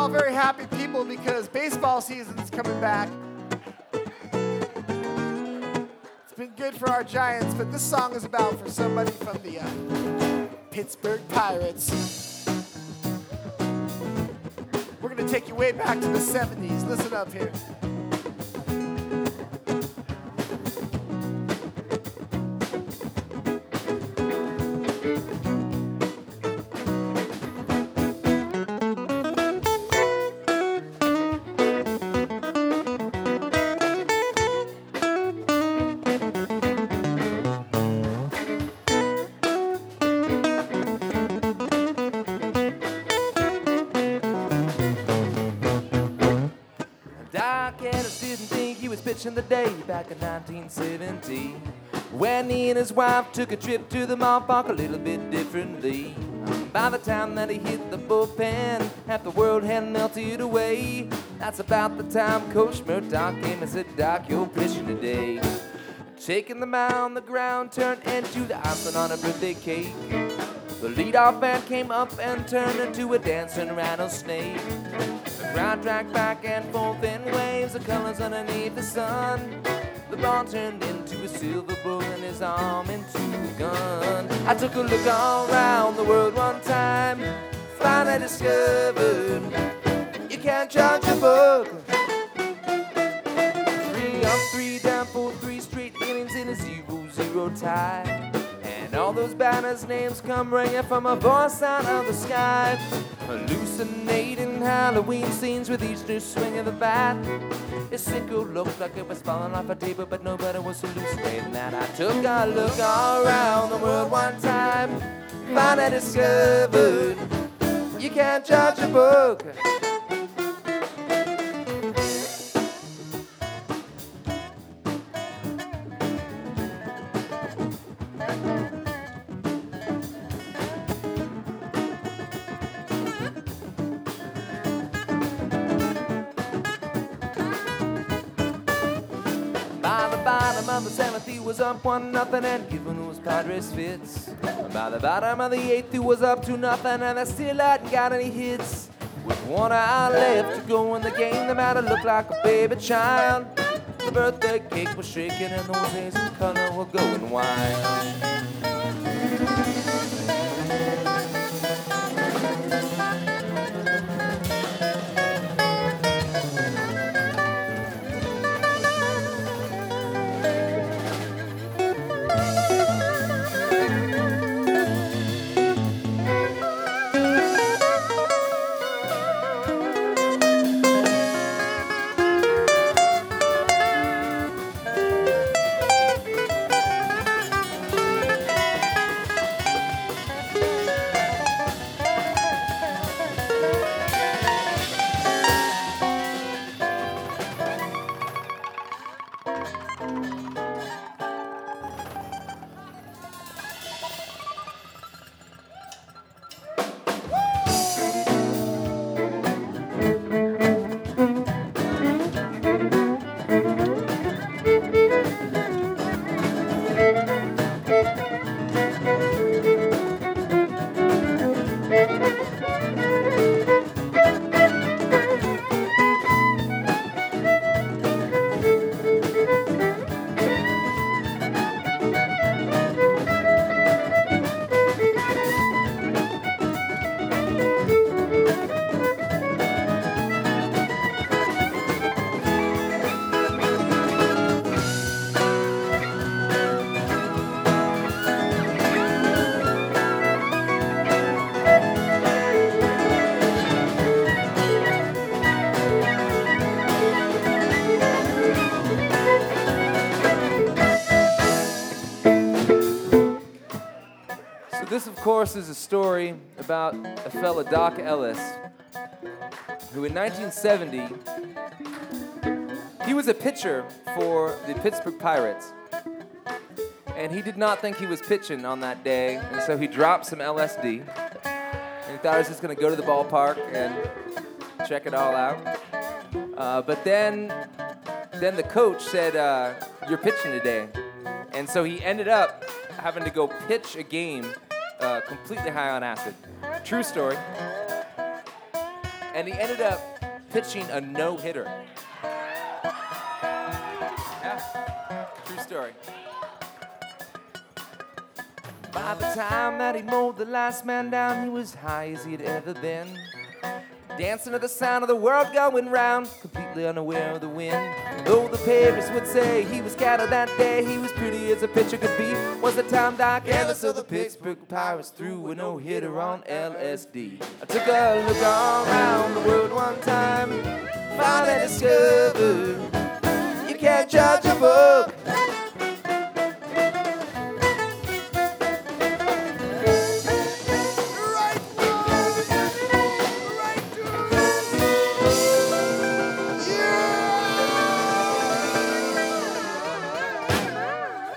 all very happy people because baseball season's coming back. It's been good for our Giants, but this song is about for somebody from the Pittsburgh Pirates. We're going to take you way back to the 70s. Listen up here. In the day back in 1970, when he and his wife took a trip to the ballpark a little bit differently. By the time that he hit the bullpen, half the world had melted away. That's about the time Coach Murdoch came and said, "Doc, you're pitching today." Taking the mound, the ground turned into the icing on a birthday cake. The leadoff man came up and turned into a dancing rattlesnake. The crowd dragged back and forth in waves, the colors underneath the sun. The ball turned into a silver bull and his arm into a gun. I took a look all around the world one time. Finally discovered you can't judge a book. 3 up, 3 down for 3 straight innings in a 0-0 tie. And all those batters' names come ringing from a voice out of the sky. Hallucinating Halloween scenes with each new swing of the bat. His single looked like it was falling off a table, but nobody was hallucinating that. I took a look all around the world one time. Finally discovered you can't judge a book. Of the 7th, he was up 1-0 and giving those Padres fits. By the bottom of the 8th, he was up 2-0 and they still hadn't got any hits. With 1 out left to go in the game, the matter looked like a baby child. The birthday cake was shaking and those haze of color were going wild. This, of course, is a story about a fella, Doc Ellis, who in 1970, he was a pitcher for the Pittsburgh Pirates. And he did not think he was pitching on that day, and so he dropped some LSD. And he thought he was just going to go to the ballpark and check it all out. But then the coach said, "You're pitching today." And so he ended up having to go pitch a game completely high on acid. True story. And he ended up pitching a no-hitter. Yeah, true story. By the time that he mowed the last man down, he was high as he'd ever been. Dancing to the sound of the world going round, completely unaware of the wind. Though the papers would say he was cattle that day, he was pretty as a pitcher could be. Was the time Doc Ellis of the Pittsburgh Pirates threw a no-hitter on LSD. I took a look all around the world one time, found and discovered you can't judge a book